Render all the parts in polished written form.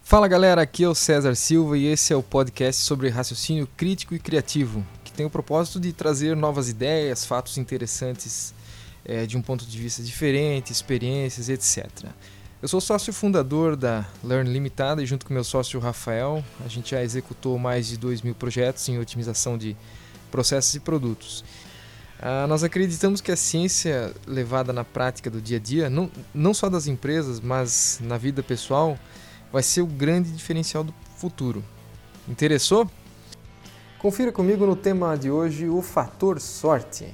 Fala galera, aqui é o César Silva e esse é o podcast sobre raciocínio crítico e criativo, que tem o propósito de trazer novas ideias, fatos interessantes de um ponto de vista diferente, experiências, etc. Eu sou sócio fundador da Learn Limitada e junto com meu sócio Rafael, a gente já executou mais de 2.000 projetos em otimização de processos e produtos. Nós acreditamos que a ciência levada na prática do dia a dia, não só das empresas, mas na vida pessoal, vai ser o grande diferencial do futuro. Interessou? Confira comigo no tema de hoje o fator sorte.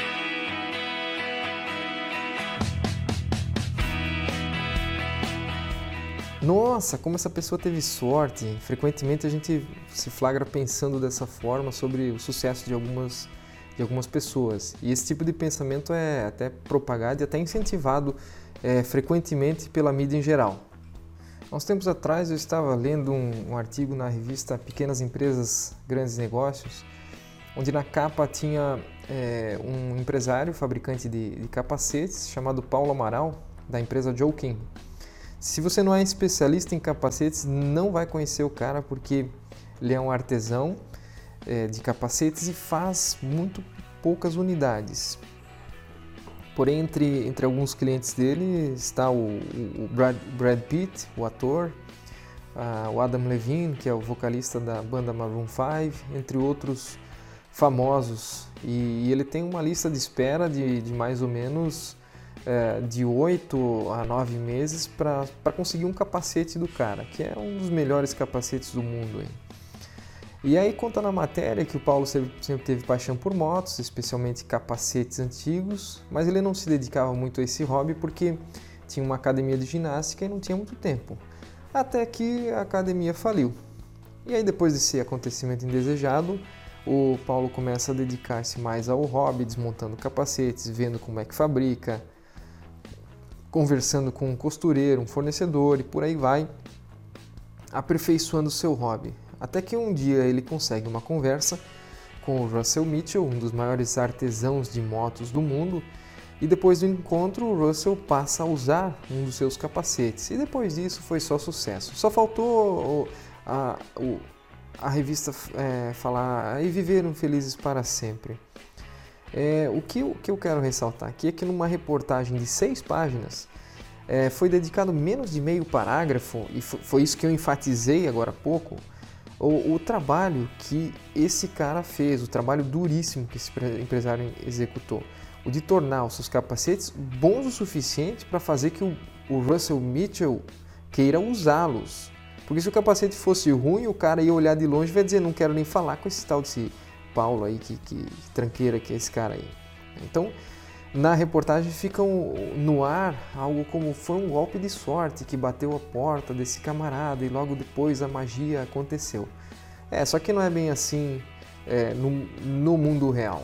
Nossa, como essa pessoa teve sorte! Frequentemente a gente se flagra pensando dessa forma sobre o sucesso de algumas pessoas. E esse tipo de pensamento é até propagado e até incentivado frequentemente pela mídia em geral. Há uns tempos atrás eu estava lendo um artigo na revista Pequenas Empresas, Grandes Negócios, onde na capa tinha um empresário, fabricante de capacetes, chamado Paulo Amaral, da empresa Joking. Se você não é especialista em capacetes, não vai conhecer o cara, porque ele é um artesão de capacetes e faz muito poucas unidades. Porém, entre alguns clientes dele está o Brad Pitt, o ator, o Adam Levine, que é o vocalista da banda Maroon 5, entre outros famosos. E ele tem uma lista de espera de mais ou menos de 8 a 9 meses para conseguir um capacete do cara, que é um dos melhores capacetes do mundo aí. E aí conta na matéria que o Paulo sempre teve paixão por motos, especialmente capacetes antigos, mas ele não se dedicava muito a esse hobby porque tinha uma academia de ginástica e não tinha muito tempo. Até que a academia faliu. E aí depois desse acontecimento indesejado, o Paulo começa a dedicar-se mais ao hobby, desmontando capacetes, vendo como é que fabrica, conversando com um costureiro, um fornecedor e por aí vai, aperfeiçoando o seu hobby. Até que um dia ele consegue uma conversa com o Russell Mitchell, um dos maiores artesãos de motos do mundo, e depois do encontro o Russell passa a usar um dos seus capacetes. E depois disso foi só sucesso. Só faltou a revista falar "e viveram felizes para sempre". O que eu quero ressaltar aqui é que numa reportagem de 6 páginas, foi dedicado menos de meio parágrafo, e foi isso que eu enfatizei agora há pouco, o trabalho que esse cara fez, o trabalho duríssimo que esse empresário executou, o de tornar os seus capacetes bons o suficiente para fazer que o Russell Mitchell queira usá-los. Porque se o capacete fosse ruim, o cara ia olhar de longe e vai dizer, não quero nem falar com esse tal desse Paulo aí, que tranqueira que é esse cara aí. Então, na reportagem fica no ar algo como foi um golpe de sorte que bateu a porta desse camarada e logo depois a magia aconteceu. Só que não é bem assim no mundo real.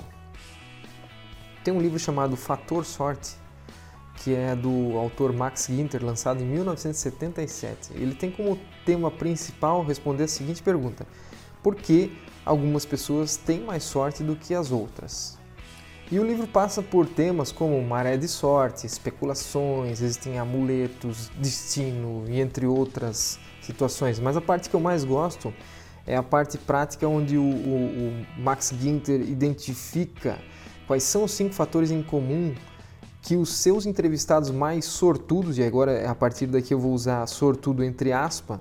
Tem um livro chamado Fator Sorte, que é do autor Max Ginter, lançado em 1977. Ele tem como tema principal responder a seguinte pergunta: por que algumas pessoas têm mais sorte do que as outras? E o livro passa por temas como maré de sorte, especulações, existem amuletos, destino e entre outras situações. Mas a parte que eu mais gosto é a parte prática, onde o Max Ginter identifica quais são os 5 fatores em comum que os seus entrevistados mais sortudos, e agora a partir daqui eu vou usar sortudo entre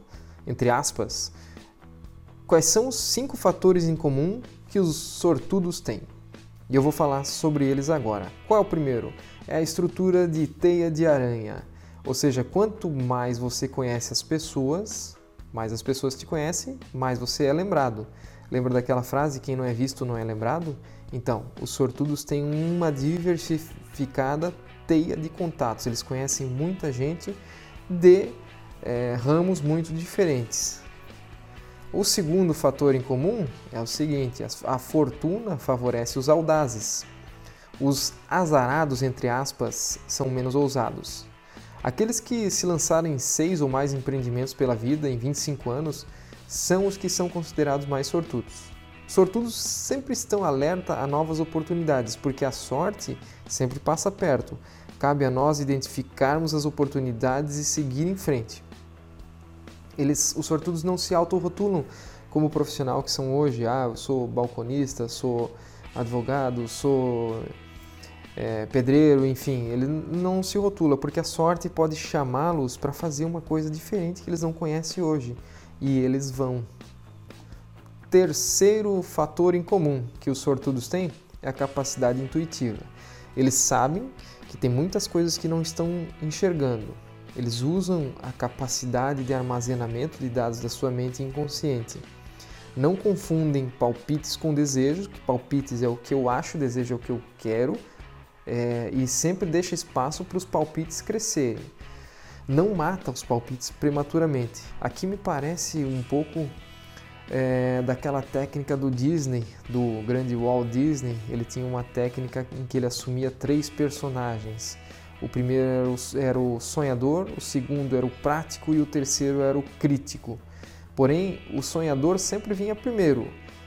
aspas, quais são os 5 fatores em comum que os sortudos têm. E eu vou falar sobre eles agora. Qual é o primeiro? É a estrutura de teia de aranha. Ou seja, quanto mais você conhece as pessoas, mais as pessoas te conhecem, mais você é lembrado. Lembra daquela frase, quem não é visto não é lembrado? Então, os sortudos têm uma diversificada teia de contatos. Eles conhecem muita gente de ramos muito diferentes. O segundo fator em comum é o seguinte: a fortuna favorece os audazes. Os azarados, entre aspas, são menos ousados. Aqueles que se lançarem em 6 ou mais empreendimentos pela vida em 25 anos são os que são considerados mais sortudos. Sortudos sempre estão alerta a novas oportunidades, porque a sorte sempre passa perto. Cabe a nós identificarmos as oportunidades e seguir em frente. Os sortudos não se autorrotulam como profissional que são hoje. Eu sou balconista, sou advogado, sou pedreiro, enfim. Ele não se rotula, porque a sorte pode chamá-los para fazer uma coisa diferente que eles não conhecem hoje. E eles vão. Terceiro fator em comum que os sortudos têm é a capacidade intuitiva. Eles sabem que tem muitas coisas que não estão enxergando. Eles usam a capacidade de armazenamento de dados da sua mente inconsciente. Não confundem palpites com desejos, que palpites é o que eu acho, desejo é o que eu quero, e sempre deixa espaço para os palpites crescerem. Não mata os palpites prematuramente. Aqui me parece um pouco daquela técnica do Disney, do grande Walt Disney. Ele tinha uma técnica em que ele assumia 3 personagens. O primeiro era o sonhador, o segundo era o prático e o terceiro era o crítico. Porém, o sonhador sempre vinha primeiro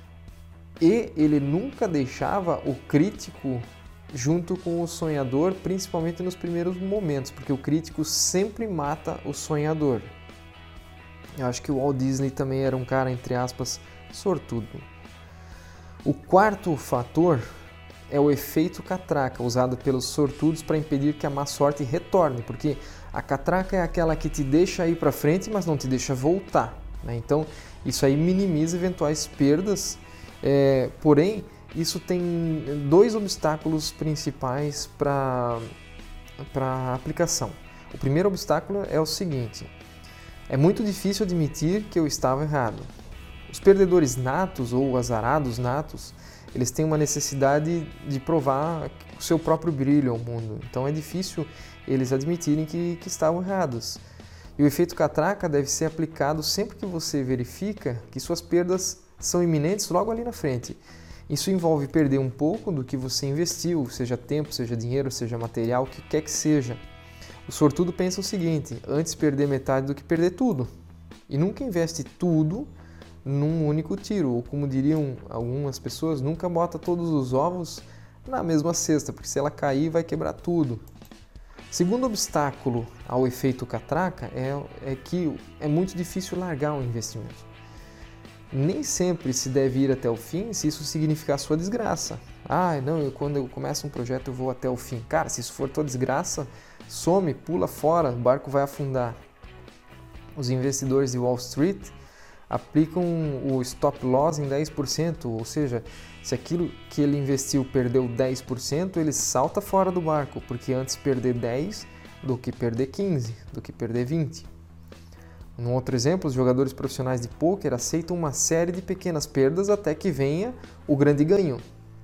e ele nunca deixava o crítico junto com o sonhador, principalmente nos primeiros momentos, porque o crítico sempre mata o sonhador. Eu acho que o Walt Disney também era um cara, entre aspas, sortudo. O quarto fator é o efeito catraca, usado pelos sortudos para impedir que a má sorte retorne, porque a catraca é aquela que te deixa ir para frente, mas não te deixa voltar, né? Então, isso aí minimiza eventuais perdas, porém, isso tem 2 obstáculos principais para a aplicação. O primeiro obstáculo é o seguinte: é muito difícil admitir que eu estava errado. Os perdedores natos ou azarados natos, eles têm uma necessidade de provar o seu próprio brilho ao mundo. Então é difícil eles admitirem que estavam errados. E o efeito catraca deve ser aplicado sempre que você verifica que suas perdas são iminentes logo ali na frente. Isso envolve perder um pouco do que você investiu, seja tempo, seja dinheiro, seja material, o que quer que seja. O sortudo pensa o seguinte: antes perder metade do que perder tudo. E nunca investe tudo num único tiro, ou como diriam algumas pessoas, nunca bota todos os ovos na mesma cesta, porque se ela cair vai quebrar tudo. Segundo obstáculo ao efeito catraca é que é muito difícil largar um investimento. Nem sempre se deve ir até o fim se isso significar sua desgraça. Quando eu começo um projeto eu vou até o fim. Cara, se isso for tua desgraça, some, pula fora, o barco vai afundar. Os investidores de Wall Street aplicam o stop loss em 10%, ou seja, se aquilo que ele investiu perdeu 10%, ele salta fora do barco, porque antes perder 10 do que perder 15, do que perder 20. Num outro exemplo, os jogadores profissionais de pôquer aceitam uma série de pequenas perdas até que venha o grande ganho.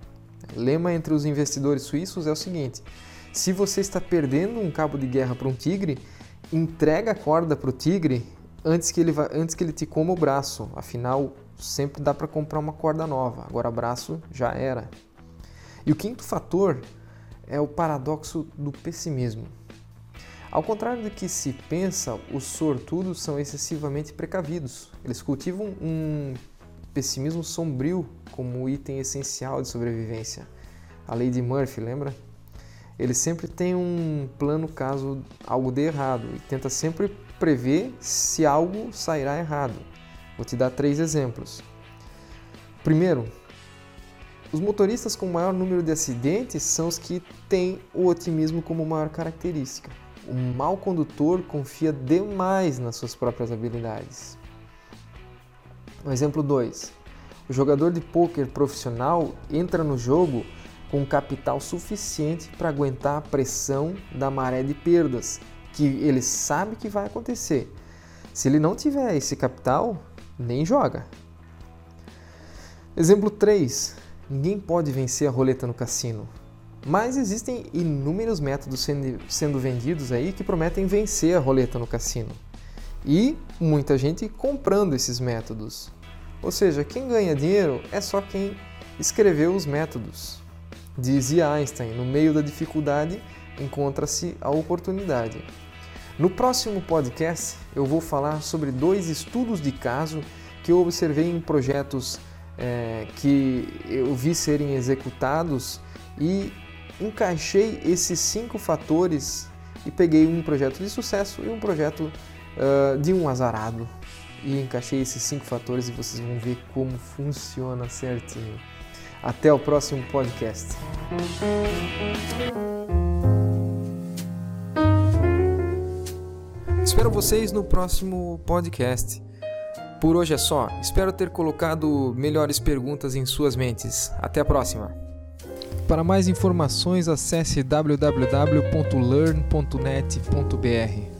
O lema entre os investidores suíços é o seguinte: se você está perdendo um cabo de guerra para um tigre, entrega a corda para o tigre antes que ele te coma o braço. Afinal, sempre dá para comprar uma corda nova, agora braço já era. E o quinto fator é o paradoxo do pessimismo. Ao contrário do que se pensa, os sortudos são excessivamente precavidos. Eles cultivam um pessimismo sombrio como item essencial de sobrevivência. A lei de Murphy, lembra? Ele sempre tem um plano caso algo dê errado e tenta sempre prever se algo sairá errado. Vou te dar 3 exemplos. Primeiro, os motoristas com maior número de acidentes são os que têm o otimismo como maior característica. O mau condutor confia demais nas suas próprias habilidades. No exemplo 2, o jogador de pôquer profissional entra no jogo com capital suficiente para aguentar a pressão da maré de perdas, que ele sabe que vai acontecer. Se ele não tiver esse capital, nem joga. Exemplo 3, ninguém pode vencer a roleta no cassino. Mas existem inúmeros métodos sendo vendidos aí que prometem vencer a roleta no cassino. E muita gente comprando esses métodos. Ou seja, quem ganha dinheiro é só quem escreveu os métodos. Dizia Einstein, no meio da dificuldade encontra-se a oportunidade. No próximo podcast eu vou falar sobre 2 estudos de caso que eu observei em projetos que eu vi serem executados e encaixei esses 5 fatores e peguei um projeto de sucesso e um projeto de um azarado. e encaixei esses 5 fatores e vocês vão ver como funciona certinho. Até o próximo podcast. Espero vocês no próximo podcast. Por hoje é só. Espero ter colocado melhores perguntas em suas mentes. Até a próxima. Para mais informações, acesse www.learn.net.br.